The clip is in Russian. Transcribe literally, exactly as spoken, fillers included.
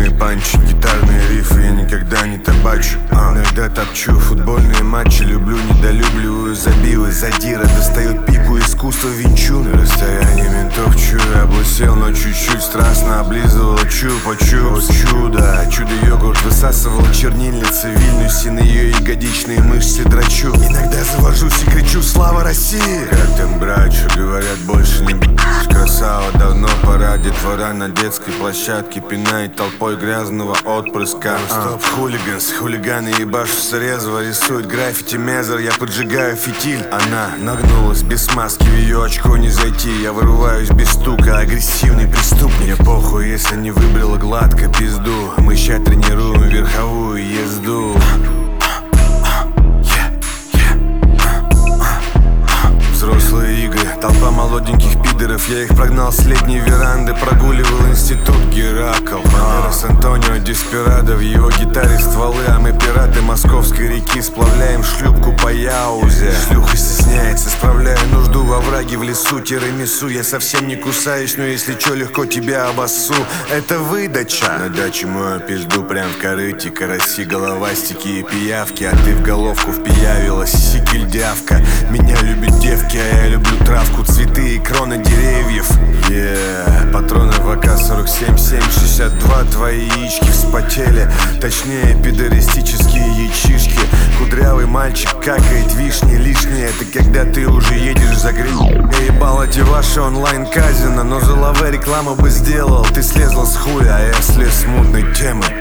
мои панчи, гитарные рифы я никогда не табачу. а, Иногда топчу футбольные матчи, люблю, недолюбливаю, забилы. Задира достает пику, искусство винчу. На расстоянии ментов чую, облысел, но чуть-чуть страстно облизывал чупа-чупс. Вот чудо, чудо-йогурт высасывал чернильницы в Вильнюсе, на ее ягодичные мышцы драчу. Иногда завожусь и кричу: слава России! Как там, брачу, говорят, больше не б***ь. Красава, давно пора, детвора на детской площадке пинает толпой грязного отпрыска. Стоп, хулиганс, хулиганы ебашутся резво, рисуют граффити мезер, я поджигаю фитиль. Она нагнулась без маски, в ее очко не зайти. Я вырываюсь без стука, агрессивный преступник. Мне похуй, если не выбрала гладко пизду. Мы ща тренируем верховую езду. Взрослые игры, толпа молоденьких пидоров. Я их прогнал с летней веранды, прогуливал институт Геракл. Бандерас Антонио Деспирадо, в его гитаре стволы. А мы пираты Московской реки, сплавляем шлюпку по Яузе. Шлюха стесняется, справляю нужду во враге в лесу. Тирамису, я совсем не кусаюсь, но если чё, легко тебя обоссу. Это выдача. На даче мою пизду прям в корыте. Караси, головастики и пиявки, а ты в головку впиявилась, сикельдявка. Меня любят девки, а я люблю травку, цветы и кроны деревьев. Yeah. Патроны в А К сорок семь семь шестьдесят два. Твои яички вспотели, точнее педористические яичишки. Кудрявый мальчик какает вишни лишние. Это когда ты уже едешь за гриль. Я ебал эти ваши онлайн-казино, но за лаве рекламу бы сделал. Ты слезла с хуя, а я слез с мутной темы.